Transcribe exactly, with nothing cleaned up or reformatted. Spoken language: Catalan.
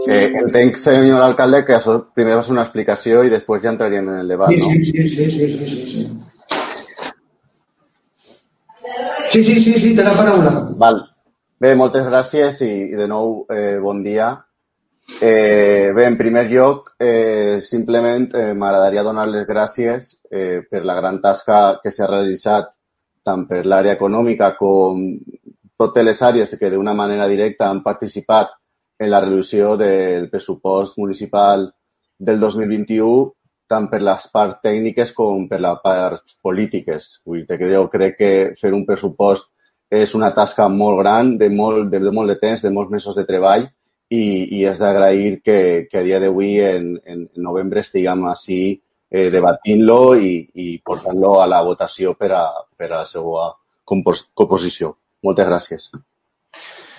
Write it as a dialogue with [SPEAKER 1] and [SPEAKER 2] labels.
[SPEAKER 1] Eh, entenc, senyor alcalde, que això primer va ser una explicació i després ja entraríem en el debat,
[SPEAKER 2] Sí,
[SPEAKER 1] no?
[SPEAKER 2] sí, sí, sí, sí, sí, sí, sí. Sí, sí, sí, sí, té la paraula.
[SPEAKER 1] Val. Bé, moltes gràcies i, i de nou eh, bon dia. Eh, bé, en primer lloc, eh, simplement eh, m'agradaria donar les gràcies eh, per la gran tasca que s'ha realitzat tant per l'àrea econòmica com totes les àrees que d'una manera directa han participat en la reducció del pressupost municipal del dos mil vint-i-u, tant per les parts tècniques com per les parts polítiques. Vull dir que jo crec que fer un pressupost és una tasca molt gran, de molt de, de molt de temps, de molts mesos de treball, i, i és d'agrair que, que a dia d'avui, en, en novembre, estiguem així eh, debatint-lo i, i portant-lo a la votació per a, per a la seva composició. Moltes gràcies.